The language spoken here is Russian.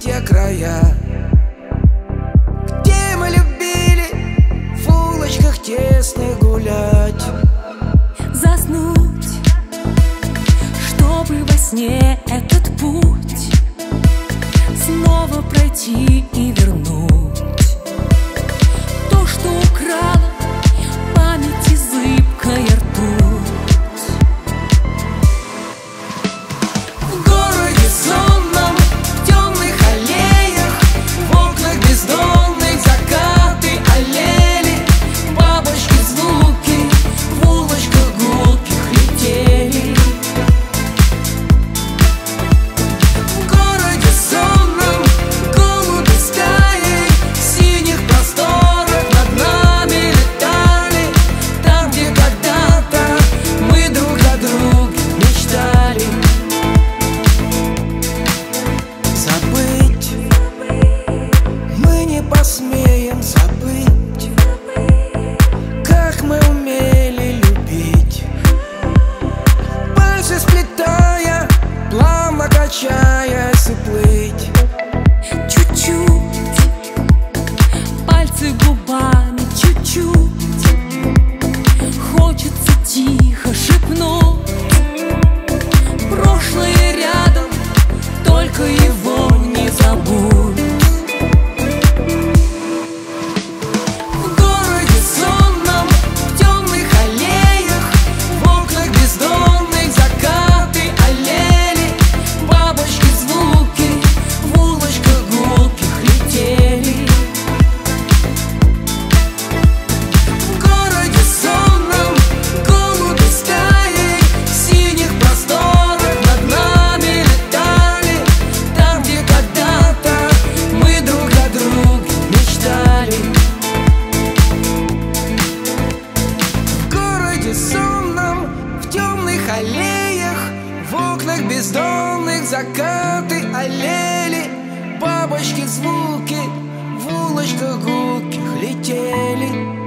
те края, где мы любили в улочках тесных гулять, заснуть, чтобы во сне этот путь снова пройти и вернуть то, что украла памяти зыбкая ртуть. В городе сонном, в темных аллеях, в окнах бездонных закаты аллели, бабочки звуки в улочках гулких летели. В городе сонном голуби стаи в синих просторах над нами летали, там, где когда-то мы друг о друге мечтали. Забыть мы не посмеем, забыть, как мы умели любить, пальцы сплетая, плавно качаясь и плыть. Чуть-чуть, пальцы губами, чуть-чуть, хочется тихо шепнуть. Прошлое рядом, только его не забудь. В городе сонном, в темных аллеях, в окнах бездонных закаты аллели, бабочки звуки в улочках гулких летели. В городе сонном голуби стаи в синих просторах над нами летали, там, где когда-то мы друг о друге мечтали. В городе сонном, в темных аллеях, в окнах бездонных закаты аллели, бабочки звуки в улочках гулких летели.